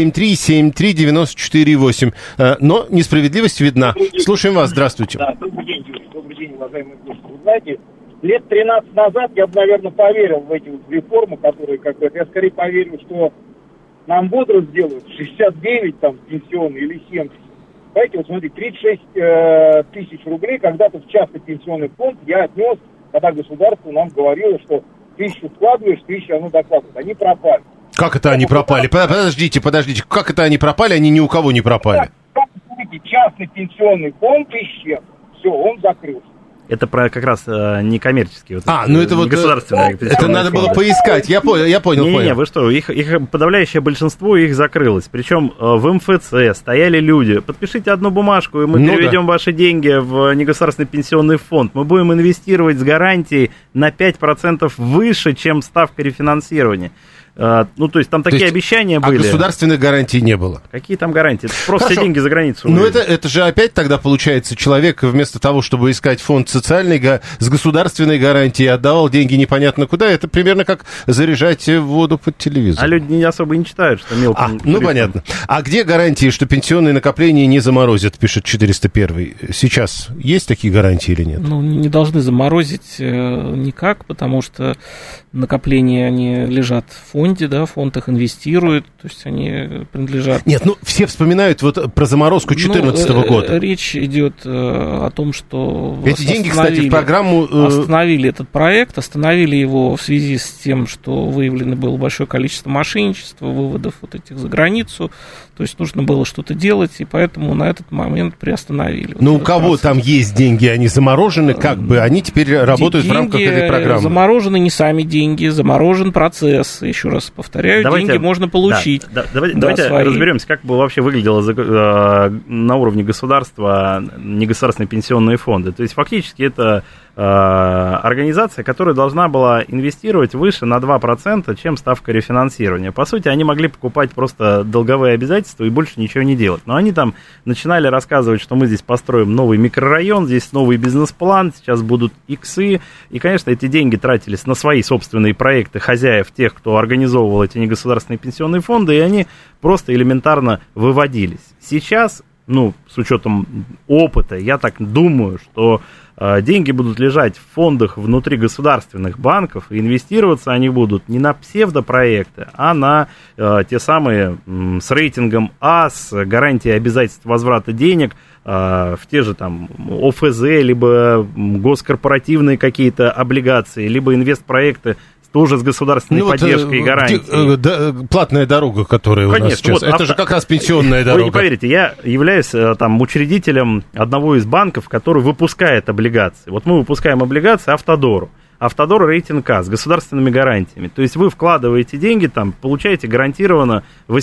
7373948. Но несправедливость видна. Слушаем вас, здравствуйте. Да, добрый день, Юрий. Добрый день, уважаемые гости. Вы знаете, лет 13 назад я бы, наверное, поверил в эти реформы, которые, я скорее поверил, что нам возраст сделают 69, там, пенсионный или 70. Знаете, вот смотрите, 36 тысяч рублей когда-то в частный пенсионный фонд я отнес, когда государство нам говорило, что 1000 вкладываешь, 1000 оно докладывает. Они пропали. Как это они пропали? Подождите, как это они пропали? Они ни у кого не пропали. Смотрите, частный пенсионный фонд исчез. Все, он закрылся. Это про как раз некоммерческие. Это вот государственные. Это надо было поискать. Я понял. Не, вы что, их подавляющее большинство их закрылось. Причем в МФЦ стояли люди. Подпишите одну бумажку, и мы переведем ваши деньги в негосударственный пенсионный фонд. Мы будем инвестировать с гарантией на 5% выше, чем ставка рефинансирования. Ну, то есть там такие обещания были. А государственных гарантий не было? Какие там гарантии? Это просто все деньги за границу. Ну, это же опять тогда получается, человек вместо того, чтобы искать фонд социальный с государственной гарантией, отдавал деньги непонятно куда. Это примерно как заряжать воду под телевизор. А люди не особо не читают, что мелко. Понятно. А где гарантии, что пенсионные накопления не заморозят, пишет 401. Сейчас есть такие гарантии или нет? Ну, не должны заморозить никак, потому что накопления, они лежат в фонде, да, фонд их инвестирует, то есть они принадлежат... Нет, все вспоминают вот про заморозку 2014 года. Речь идет о том, что... Эти деньги, кстати, в программу... Остановили этот проект, остановили его в связи с тем, что выявлено было большое количество мошенничества, выводов вот этих за границу, то есть нужно было что-то делать, и поэтому на этот момент приостановили. Но у кого там есть деньги, они заморожены, они теперь работают в рамках этой программы? Заморожены не сами деньги, заморожен процесс, еще раз повторяю, деньги можно получить. Давайте разберемся, как бы вообще выглядело на уровне государства негосударственные пенсионные фонды. То есть фактически это организация, которая должна была инвестировать выше на 2%, чем ставка рефинансирования. По сути, они могли покупать просто долговые обязательства и больше ничего не делать. Но они там начинали рассказывать, что мы здесь построим новый микрорайон, здесь новый бизнес-план, сейчас будут иксы. И, конечно, эти деньги тратились на свои собственные проекты хозяев, тех, кто организовывал эти негосударственные пенсионные фонды, и они просто элементарно выводились. Сейчас, с учетом опыта, я так думаю, что деньги будут лежать в фондах внутри государственных банков, и инвестироваться они будут не на псевдопроекты, а на те самые с рейтингом А, с гарантией обязательств возврата денег, в те же там ОФЗ, либо госкорпоративные какие-то облигации, либо инвестпроекты тоже с государственной поддержкой и гарантией. Платная дорога, которая у нас сейчас, это же как раз пенсионная дорога. Вы не поверите, я являюсь там учредителем одного из банков, который выпускает облигации. Вот мы выпускаем облигации Автодору. Автодор рейтинг А с государственными гарантиями. То есть вы вкладываете деньги, там, получаете гарантированно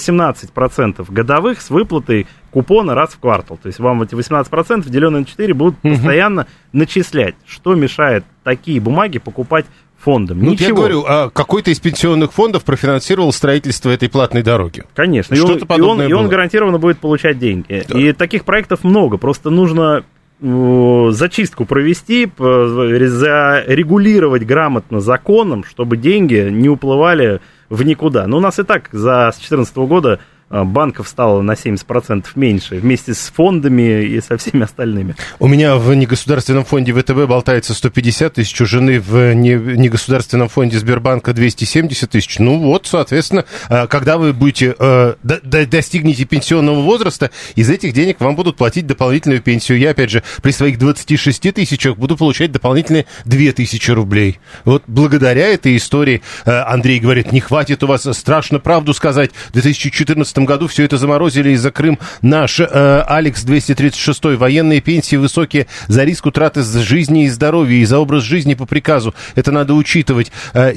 18% годовых с выплатой купона раз в квартал. То есть вам эти 18%, деленные на 4, будут постоянно начислять. Что мешает такие бумаги покупать фондом? Ничего. Я говорю, какой-то из пенсионных фондов профинансировал строительство этой платной дороги. Конечно, и он гарантированно будет получать деньги. Да. И таких проектов много, просто нужно зачистку провести, зарегулировать грамотно законом, чтобы деньги не уплывали в никуда. Но у нас и так с 2014 года банков стало на 70% меньше, вместе с фондами и со всеми остальными. У меня в негосударственном фонде ВТБ болтается 150 тысяч, у жены в негосударственном фонде Сбербанка 270 тысяч. Соответственно, когда вы будете достигнете пенсионного возраста, из этих денег вам будут платить дополнительную пенсию. Я, опять же, при своих 26 тысячах буду получать дополнительные 2000 рублей. Вот благодаря этой истории, Андрей говорит, не хватит у вас, страшно правду сказать, в 2014 году все это заморозили из-за Крым. Наш Алекс 236, военные пенсии высокие за риск утраты жизни и здоровья, и за образ жизни по приказу. Это надо учитывать.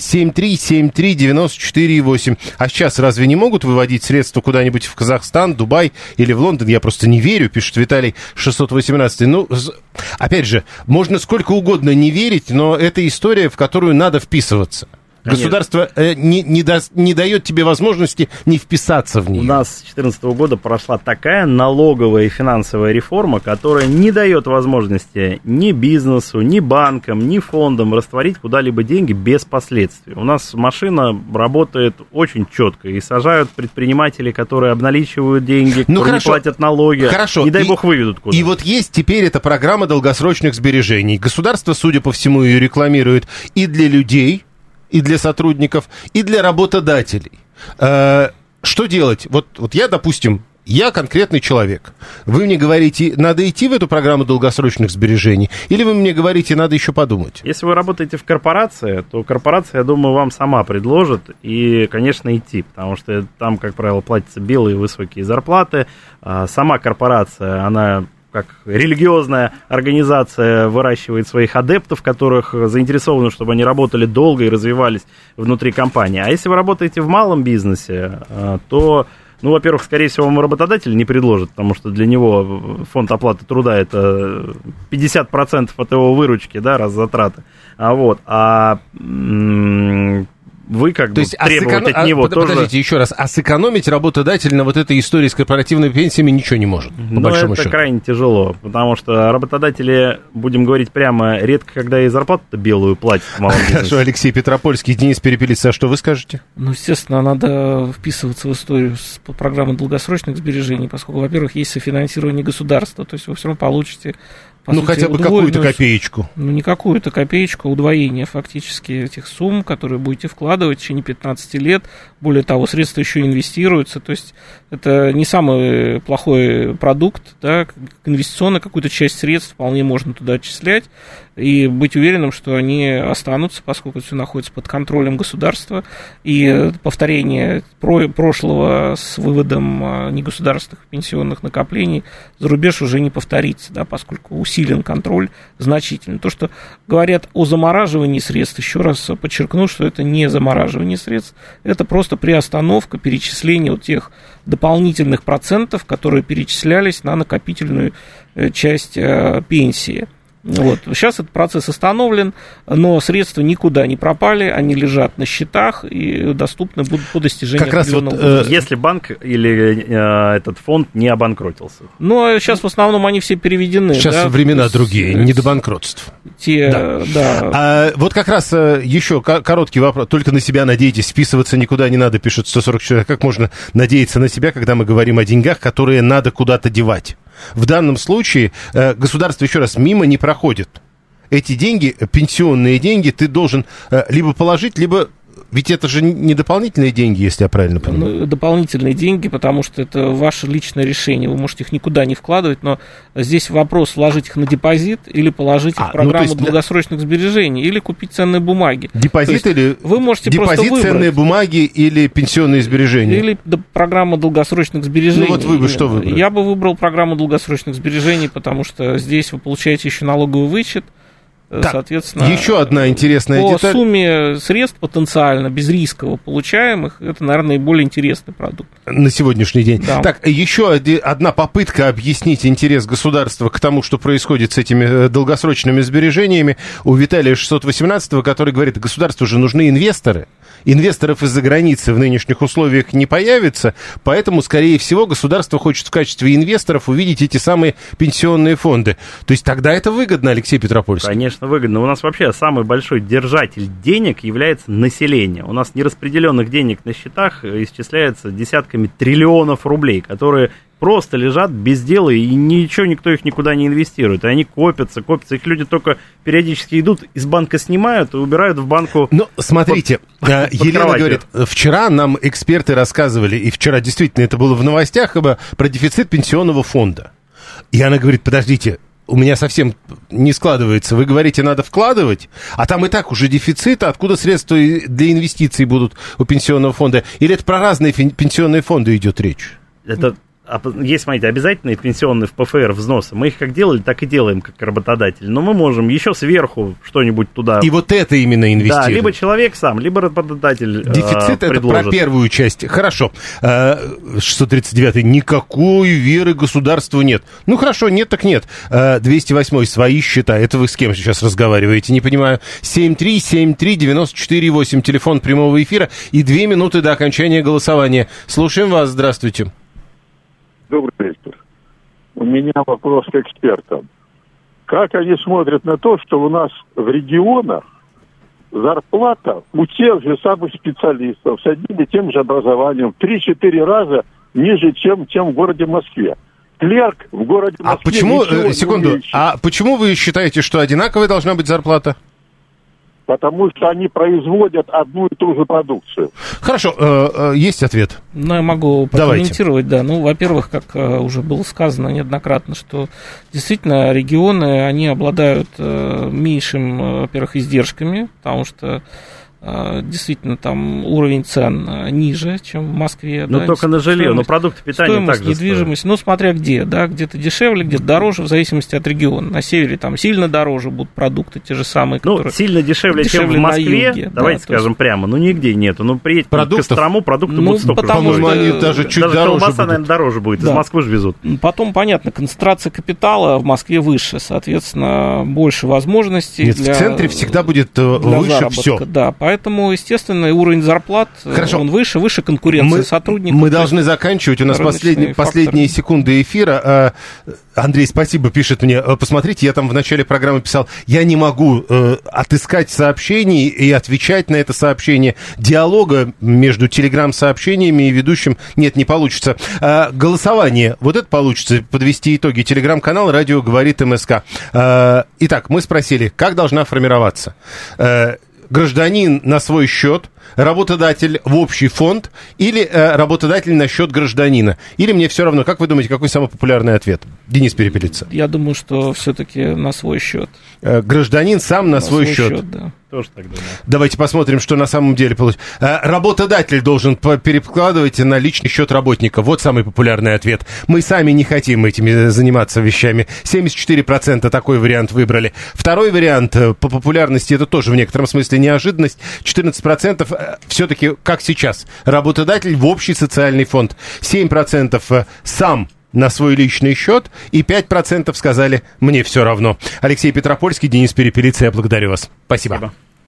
7373948. А сейчас разве не могут выводить средства куда-нибудь в Казахстан, Дубай или в Лондон? Я просто не верю, пишет Виталий 618. Опять же, можно сколько угодно не верить, но это история, в которую надо вписываться. Государство не дает тебе возможности не вписаться в нее. У нас с 2014 года прошла такая налоговая и финансовая реформа, которая не дает возможности ни бизнесу, ни банкам, ни фондам растворить куда-либо деньги без последствий. У нас машина работает очень четко, и сажают предпринимателей, которые обналичивают деньги, которые не платят налоги. Хорошо. Не дай бог выведут куда-то. И вот есть теперь эта программа долгосрочных сбережений. Государство, судя по всему, ее рекламирует и для людей, и для сотрудников, и для работодателей. Что делать? Вот я, допустим, я конкретный человек. Вы мне говорите, надо идти в эту программу долгосрочных сбережений, или вы мне говорите, надо еще подумать? Если вы работаете в корпорации, то корпорация, я думаю, вам сама предложит и, конечно, идти, потому что там, как правило, платятся белые высокие зарплаты. Сама корпорация, она как религиозная организация выращивает своих адептов, которых заинтересованы, чтобы они работали долго и развивались внутри компании. А если вы работаете в малом бизнесе, то, во-первых, скорее всего, вам работодатель не предложит, потому что для него фонд оплаты труда – это 50% от его выручки, раз затраты. Вы требовать от него тоже... Подождите, еще раз. А сэкономить работодатель на вот этой истории с корпоративными пенсиями ничего не может, по большому счету? Это крайне тяжело, потому что работодатели, будем говорить прямо, редко когда и зарплату-то белую платят в малом бизнесе. Хорошо, Алексей Петропольский, Денис Перепелица, что вы скажете? Естественно, надо вписываться в историю с программой долгосрочных сбережений, поскольку, во-первых, есть софинансирование государства, то есть вы все равно получите... хотя бы какую-то копеечку. Не какую-то копеечку, удвоение фактически этих сумм, которые будете вкладывать в течение 15 лет. Более того, средства еще инвестируются. То есть это не самый плохой продукт. Инвестиционно какую-то часть средств вполне можно туда отчислять. И быть уверенным, что они останутся, поскольку все находится под контролем государства. И повторение прошлого с выводом негосударственных пенсионных накоплений за рубеж уже не повторится, поскольку усилен контроль значительно. То, что говорят о замораживании средств, еще раз подчеркну, что это не замораживание средств, это просто приостановка перечисления тех дополнительных процентов, которые перечислялись на накопительную часть пенсии. Вот. Сейчас этот процесс остановлен, но средства никуда не пропали, они лежат на счетах и доступны будут по достижению как раз определенного если банк или этот фонд не обанкротился. Но сейчас в основном они все переведены. Сейчас времена другие, не до банкротств. Вот как раз еще короткий вопрос. Только на себя надейтесь, списываться никуда не надо, пишет 140 человек. Как можно надеяться на себя, когда мы говорим о деньгах, которые надо куда-то девать? В данном случае государство, еще раз, мимо не проходит. Эти деньги, пенсионные деньги, ты должен либо положить, либо... Ведь это же не дополнительные деньги, если я правильно понимаю. Дополнительные деньги, потому что это ваше личное решение. Вы можете их никуда не вкладывать, но здесь вопрос, вложить их на депозит или положить их в программу долгосрочных сбережений, или купить ценные бумаги. Депозит или... Вы можете депозит, ценные бумаги или пенсионные сбережения? Или программа долгосрочных сбережений. Ну вот вы бы что выбрали? Я бы выбрал программу долгосрочных сбережений, потому что здесь вы получаете еще налоговый вычет. Так, соответственно, еще одна интересная деталь. По сумме средств потенциально безрисково получаемых, это, наверное, наиболее интересный продукт. На сегодняшний день. Да. Так, еще одна попытка объяснить интерес государства к тому, что происходит с этими долгосрочными сбережениями, у Виталия 618, который говорит, государству же нужны инвесторы. Инвесторов из-за границы в нынешних условиях не появится, поэтому, скорее всего, государство хочет в качестве инвесторов увидеть эти самые пенсионные фонды. То есть тогда это выгодно, Алексей Петропольский? Конечно, выгодно. У нас вообще самый большой держатель денег является население. У нас нераспределенных денег на счетах исчисляется десятками триллионов рублей, которые просто лежат без дела, и ничего, никто их никуда не инвестирует. И они копятся. Их люди только периодически идут, из банка снимают и убирают в банку. Ну, смотрите, Елена говорит, вчера нам эксперты рассказывали, и вчера действительно это было в новостях, про дефицит пенсионного фонда. И она говорит, подождите, у меня совсем не складывается. Вы говорите, надо вкладывать, а там и так уже дефицит, откуда средства для инвестиций будут у пенсионного фонда? Или это про разные пенсионные фонды идет речь? Это... Есть, смотрите, обязательные пенсионные в ПФР взносы. Мы их как делали, так и делаем, как работодатель. Но мы можем еще сверху что-нибудь туда... И вот это именно инвестировать. Да, либо человек сам, либо работодатель дефицит это про первую часть. Хорошо. 639-й. Никакой веры государству нет. Ну, хорошо, нет так нет. 208-й. Свои счета. Это вы с кем сейчас разговариваете? Не понимаю. 7373948. Телефон прямого эфира. И 2 минуты до окончания голосования. Слушаем вас. Здравствуйте. Добрый вечер. У меня вопрос к экспертам. Как они смотрят на то, что у нас в регионах зарплата у тех же самых специалистов с одним и тем же образованием в 3-4 раза ниже, чем в городе Москве? Клерк в городе Москве... А почему, секунду, почему вы считаете, что одинаковая должна быть зарплата? Потому что они производят одну и ту же продукцию. Хорошо, есть ответ? Ну, я могу прокомментировать, да. Ну, во-первых, как уже было сказано неоднократно, что действительно регионы, они обладают меньшим, во-первых, издержками, потому что действительно там уровень цен ниже, чем в Москве. Ну, да, только на жилье, но продукты питания также недвижимость, ну, смотря где, да, где-то дешевле, где-то дороже, в зависимости от региона. На севере там сильно дороже будут продукты, те же самые, которые... Ну, сильно дешевле, чем в Москве, юге, давайте скажем прямо, ну, нигде нету. Ну, приедь к Кострому, продукты будут столько. По-моему, они даже чуть дороже колбаса, будут. наверное, дороже будет, из Москвы же везут. Потом, понятно, концентрация капитала в Москве выше, соответственно, больше возможностей. Нет, в центре всегда будет выше все. Да, поэтому, естественно, уровень зарплат, он выше конкуренции сотрудников. Мы должны заканчивать, у нас последние секунды эфира. Андрей, спасибо, пишет мне, посмотрите, я там в начале программы писал, я не могу отыскать сообщений и отвечать на это сообщение. Диалога между телеграм-сообщениями и ведущим нет, не получится. Голосование, вот это получится, подвести итоги. Телеграм-канал «Радио говорит МСК». Итак, мы спросили, как должна формироваться? Гражданин на свой счет, работодатель в общий фонд или работодатель на счет гражданина? Или мне все равно? Как вы думаете, какой самый популярный ответ? Денис Перепелица. Я думаю, что все-таки на свой счет. Гражданин сам на свой счет. Да. Тоже так думаю. Давайте посмотрим, что на самом деле получится. Работодатель должен перекладывать на личный счет работника. Вот самый популярный ответ. Мы сами не хотим этими заниматься вещами. 74% такой вариант выбрали. Второй вариант по популярности, это тоже в некотором смысле неожиданность. 14% все-таки, как сейчас, работодатель в общий социальный фонд. 7% сам на свой личный счет, и 5% сказали «мне все равно». Алексей Петропольский, Денис Перепелица, я благодарю вас. Спасибо.